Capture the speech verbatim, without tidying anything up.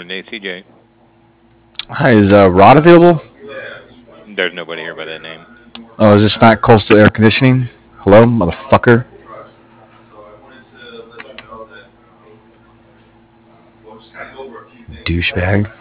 Morning, A C J. Hi, is uh, Rod available? There's nobody here by that name. Oh, is this not Coastal Air Conditioning? Hello, motherfucker. Douchebag.